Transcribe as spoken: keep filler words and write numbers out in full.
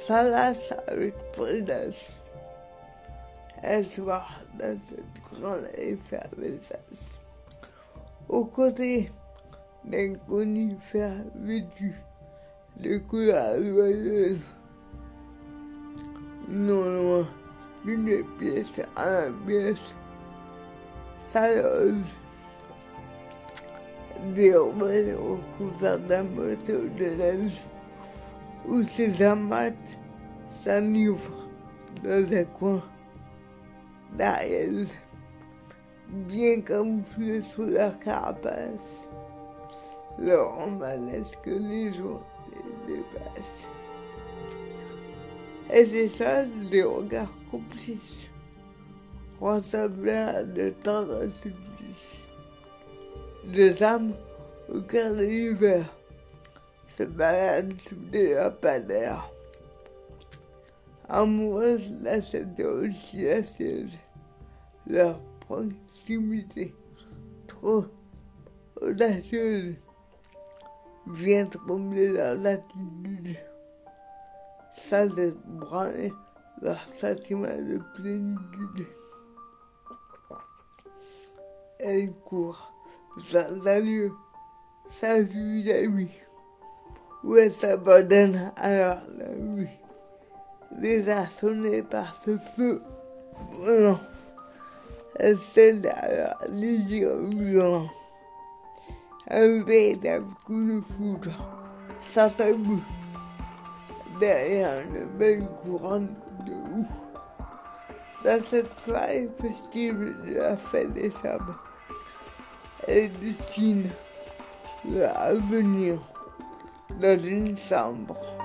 s'enlace avec prudence. Un soir, dans cette grande effervescence, aux côtés d'un conifère vêtu de couleurs joyeuses, non loin d'une pièce à la pièce, s'allonge des oiseaux recouverts d'un manteau de neige, où ses amas s'enivrent dans un coin d'Ariel, bien camouflés sous leur carapace. Le romanesque légion les dépasse. Et c'est ça, des regards complices, ressemblaient à de tendres supplices. Deux âmes au cœur de l'hiver se baladent sous des lampadaires. Amoureuses, la s'interroge silencieuse. Leur proximité, trop audacieuse, vient troubler leurs attitudes, sans ébranler leur sentiment de plénitude. Elle court sans allure, sans vis-à-vis, où elle s'abandonne alors la nuit, désarçonnée par ce feu brûlant. Elle cède alors les yeux violents. Un véritable coup de foudre, sans tabou, derrière une belle couronne de houx. Dans cette soirée festive de la fin décembre, elle dessine leur avenir dans une chambre.